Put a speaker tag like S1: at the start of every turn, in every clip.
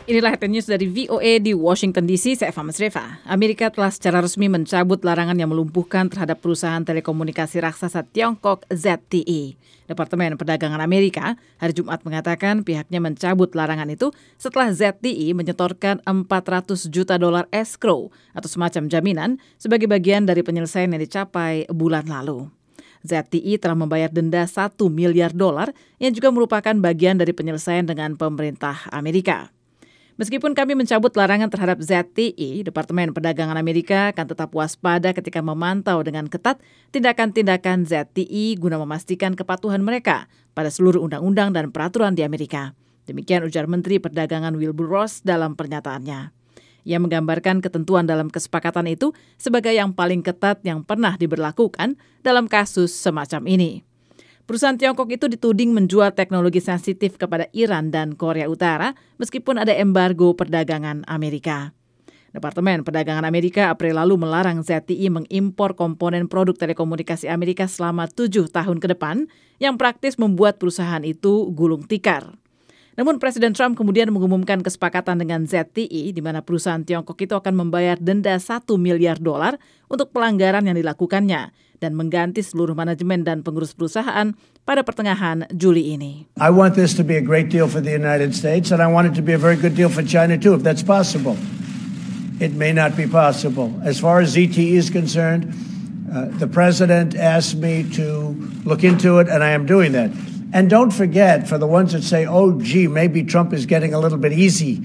S1: Inilah headline news dari VOA di Washington DC, saya Eva Masreva. Amerika telah secara resmi mencabut larangan yang melumpuhkan terhadap perusahaan telekomunikasi raksasa Tiongkok ZTE. Departemen Perdagangan Amerika hari Jumat mengatakan pihaknya mencabut larangan itu setelah ZTE menyetorkan $400 juta escrow atau semacam jaminan sebagai bagian dari penyelesaian yang dicapai bulan lalu. ZTE telah membayar denda $1 miliar yang juga merupakan bagian dari penyelesaian dengan pemerintah Amerika. Meskipun kami mencabut larangan terhadap ZTE, Departemen Perdagangan Amerika akan tetap waspada ketika memantau dengan ketat tindakan-tindakan ZTE guna memastikan kepatuhan mereka pada seluruh undang-undang dan peraturan di Amerika. Demikian ujar Menteri Perdagangan Wilbur Ross dalam pernyataannya. Ia menggambarkan ketentuan dalam kesepakatan itu sebagai yang paling ketat yang pernah diberlakukan dalam kasus semacam ini. Perusahaan Tiongkok itu dituding menjual teknologi sensitif kepada Iran dan Korea Utara meskipun ada embargo perdagangan Amerika. Departemen Perdagangan Amerika April lalu melarang ZTE mengimpor komponen produk telekomunikasi Amerika selama 7 tahun ke depan yang praktis membuat perusahaan itu gulung tikar. Namun Presiden Trump kemudian mengumumkan kesepakatan dengan ZTE di mana perusahaan Tiongkok itu akan membayar denda $1 miliar untuk pelanggaran yang dilakukannya dan mengganti seluruh manajemen dan pengurus perusahaan pada pertengahan Juli ini.
S2: I want this to be a great deal for the United States and I want it to be a very good deal for China too, if that's possible. It may not be possible. As far as ZTE is concerned, the president asked me to look into it and I am doing that. And don't forget, for the ones that say, oh, gee, maybe Trump is getting a little bit easy.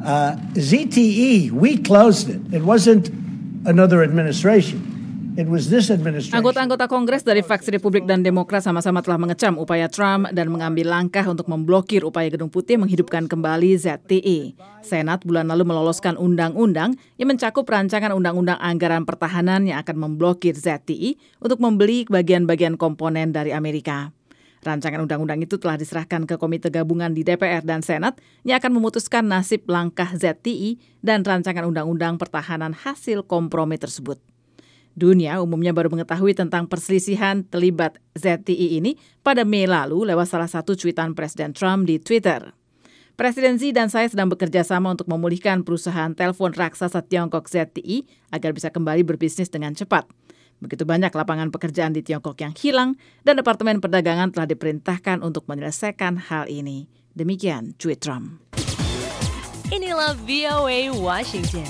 S2: ZTE, we closed it. It wasn't another administration. It was this administration.
S1: Anggota-anggota Kongres dari fraksi Republik dan Demokrat sama-sama telah mengecam upaya Trump dan mengambil langkah untuk memblokir upaya Gedung Putih menghidupkan kembali ZTE. Senat bulan lalu meloloskan undang-undang yang mencakup rancangan undang-undang anggaran pertahanan yang akan memblokir ZTE untuk membeli bagian-bagian komponen dari Amerika. Rancangan undang-undang itu telah diserahkan ke Komite Gabungan di DPR dan Senat yang akan memutuskan nasib langkah ZTE dan rancangan undang-undang pertahanan hasil kompromi tersebut. Dunia umumnya baru mengetahui tentang perselisihan terlibat ZTE ini pada Mei lalu lewat salah satu cuitan Presiden Trump di Twitter. Presiden Xi dan saya sedang bekerja sama untuk memulihkan perusahaan telepon raksasa Tiongkok ZTE agar bisa kembali berbisnis dengan cepat. Begitu banyak lapangan pekerjaan di Tiongkok yang hilang dan Departemen Perdagangan telah diperintahkan untuk menyelesaikan hal ini. Demikian tweet Trump.
S3: Inilah VOA Washington.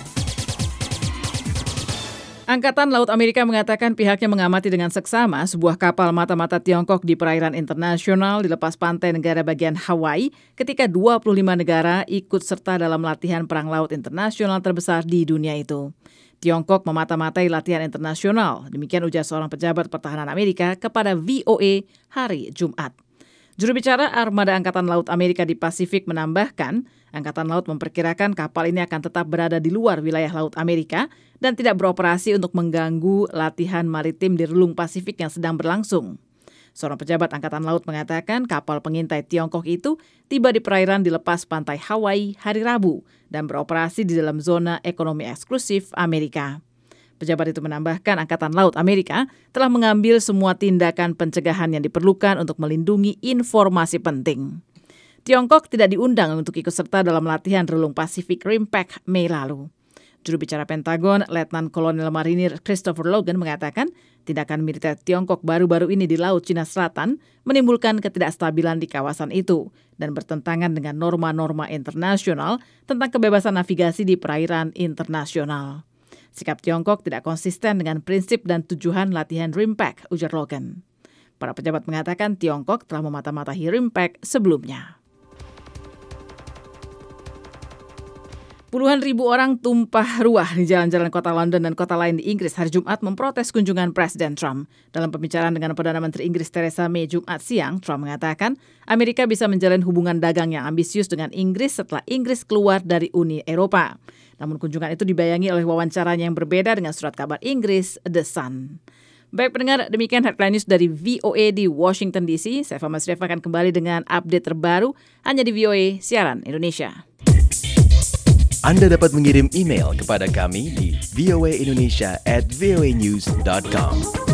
S1: Angkatan Laut Amerika mengatakan pihaknya mengamati dengan seksama sebuah kapal mata-mata Tiongkok di perairan internasional di lepas pantai negara bagian Hawaii ketika 25 negara ikut serta dalam latihan perang laut internasional terbesar di dunia itu. Tiongkok memata-matai latihan internasional, demikian ujar seorang pejabat pertahanan Amerika kepada VOA hari Jumat. Juru bicara Armada Angkatan Laut Amerika di Pasifik menambahkan, Angkatan Laut memperkirakan kapal ini akan tetap berada di luar wilayah Laut Amerika dan tidak beroperasi untuk mengganggu latihan maritim di relung Pasifik yang sedang berlangsung. Seorang pejabat Angkatan Laut mengatakan kapal pengintai Tiongkok itu tiba di perairan di lepas pantai Hawaii hari Rabu dan beroperasi di dalam zona ekonomi eksklusif Amerika. Pejabat itu menambahkan Angkatan Laut Amerika telah mengambil semua tindakan pencegahan yang diperlukan untuk melindungi informasi penting. Tiongkok tidak diundang untuk ikut serta dalam latihan relung Pasifik RIMPAC Mei lalu. Juru bicara Pentagon, Letnan Kolonel Marinir Christopher Logan mengatakan tindakan militer Tiongkok baru-baru ini di Laut Cina Selatan menimbulkan ketidakstabilan di kawasan itu dan bertentangan dengan norma-norma internasional tentang kebebasan navigasi di perairan internasional. Sikap Tiongkok tidak konsisten dengan prinsip dan tujuan latihan RIMPAC, ujar Logan. Para pejabat mengatakan Tiongkok telah memata-matai RIMPAC sebelumnya. Puluhan ribu orang tumpah ruah di jalan-jalan kota London dan kota lain di Inggris hari Jumat memprotes kunjungan Presiden Trump. Dalam pembicaraan dengan Perdana Menteri Inggris Theresa May Jumat siang, Trump mengatakan Amerika bisa menjalin hubungan dagang yang ambisius dengan Inggris setelah Inggris keluar dari Uni Eropa. Namun kunjungan itu dibayangi oleh wawancaranya yang berbeda dengan surat kabar Inggris, The Sun. Baik pendengar, demikian headline news dari VOA di Washington DC. Saya Eva Masreva akan kembali dengan update terbaru hanya di VOA Siaran Indonesia.
S4: Anda dapat mengirim email kepada kami di voaindonesia@voanews.com.